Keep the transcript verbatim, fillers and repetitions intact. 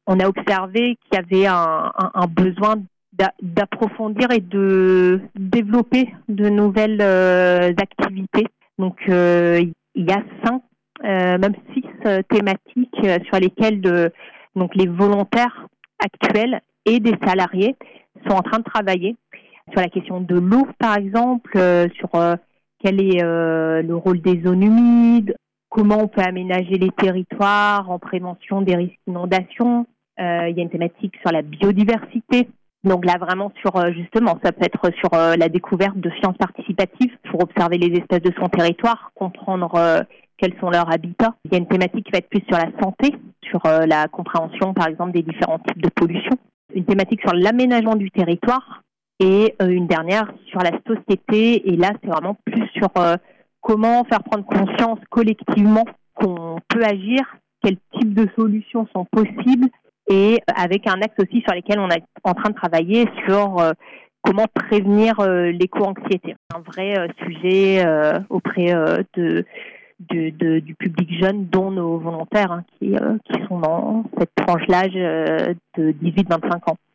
on a observé qu'il y avait un, un, un besoin d'a, d'approfondir et de développer de nouvelles euh, activités. Donc, euh, il y a cinq, euh, même six euh, thématiques euh, sur lesquelles de, donc les volontaires actuels et des salariés sont en train de travailler. Sur la question de l'eau, par exemple, euh, sur euh, quel est euh, le rôle des zones humides, comment on peut aménager les territoires en prévention des risques d'inondation. Euh, il y a une thématique sur la biodiversité. Donc là, vraiment, sur euh, justement, ça peut être sur euh, la découverte de sciences participatives pour observer les espèces de son territoire, comprendre euh, quels sont leurs habitats. Il y a une thématique qui va être plus sur la santé, sur euh, la compréhension, par exemple, des différents types de pollution. Une thématique sur l'aménagement du territoire et euh, une dernière sur la société. Et là, c'est vraiment plus sur euh, comment faire prendre conscience collectivement qu'on peut agir, quels types de solutions sont possibles, et avec un axe aussi sur lequel on est en train de travailler sur euh, comment prévenir euh, l'éco-anxiété. Un vrai euh, sujet euh, auprès euh, de, de, de, du public jeune, dont nos volontaires, hein, qui, euh, qui sont dans cette tranche d'âge euh, de dix-huit à vingt-cinq ans.